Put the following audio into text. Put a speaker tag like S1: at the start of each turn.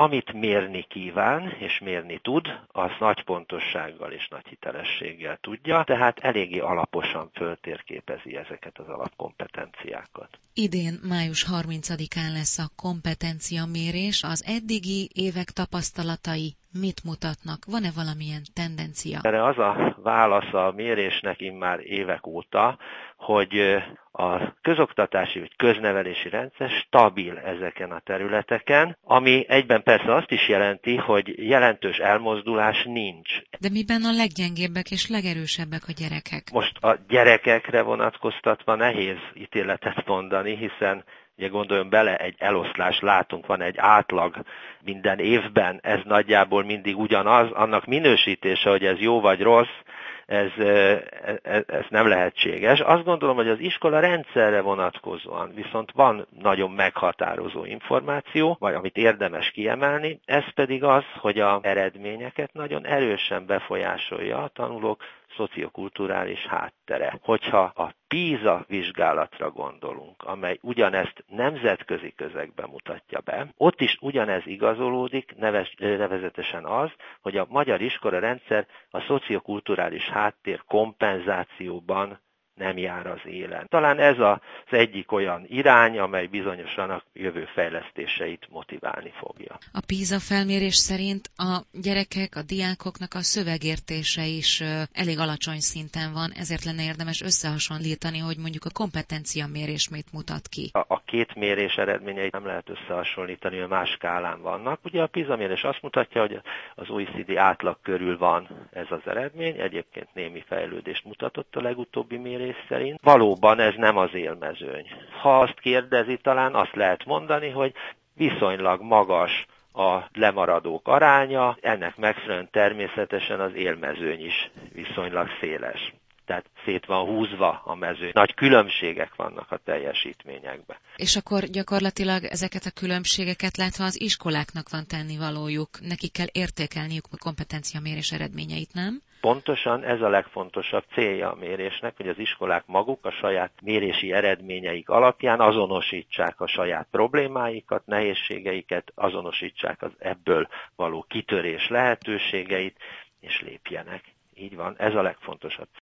S1: amit mérni kíván és mérni tud, az nagy pontossággal és nagy hitelességgel tudja, tehát eléggé alaposan föltérképezi ezeket az alapkompetenciákat.
S2: Idén május 30-án lesz a kompetenciamérés. Az eddigi évek tapasztalatai mit mutatnak? Van-e valamilyen tendencia?
S1: Erre az a válasz a mérésnek immár évek óta, hogy a közoktatási vagy köznevelési rendszer stabil ezeken a területeken, ami egyben persze azt is jelenti, hogy jelentős elmozdulás nincs.
S2: De miben a leggyengébbek és legerősebbek a gyerekek?
S1: Most a gyerekekre vonatkoztatva nehéz ítéletet mondani, hiszen ugye gondoljon bele, egy eloszlás látunk, van egy átlag minden évben, ez nagyjából mindig ugyanaz, annak minősítése, hogy ez jó vagy rossz, ez nem lehetséges. Azt gondolom, hogy az iskola rendszerre vonatkozóan viszont van nagyon meghatározó információ, vagy amit érdemes kiemelni, ez pedig az, hogy az eredményeket nagyon erősen befolyásolja a tanulók szociokulturális háttere. Hogyha a PISA vizsgálatra gondolunk, amely ugyanezt nemzetközi közegben mutatja be, ott is ugyanez igazolódik, nevezetesen az, hogy a magyar iskolarendszer a szociokulturális háttér kompenzációban nem jár az élen. Talán ez az egyik olyan irány, amely bizonyosan a jövő fejlesztéseit motiválni fogja.
S2: A PISA felmérés szerint a gyerekek, a diákoknak a szövegértése is elég alacsony szinten van, ezért lenne érdemes összehasonlítani, hogy mondjuk a kompetenciamérés mit mutat ki.
S1: A két mérés eredményeit nem lehet összehasonlítani, mert más skálán vannak. Ugye a PISA mérés azt mutatja, hogy az OECD átlag körül van ez az eredmény, egyébként némi fejlődést mutatott a legutóbbi mérés szerint. Valóban ez nem az élmezőny. Ha azt kérdezi, talán azt lehet mondani, hogy viszonylag magas a lemaradók aránya, ennek megfelelően természetesen az élmezőny is viszonylag széles. Tehát szét van húzva a mezőny. Nagy különbségek vannak a teljesítményekben.
S2: És akkor gyakorlatilag ezeket a különbségeket látva az iskoláknak van tennivalójuk, nekik kell értékelniük a kompetenciamérés eredményeit, nem?
S1: Pontosan ez a legfontosabb célja a mérésnek, hogy az iskolák maguk a saját mérési eredményeik alapján azonosítsák a saját problémáikat, nehézségeiket, azonosítsák az ebből való kitörés lehetőségeit, és lépjenek. Így van, ez a legfontosabb.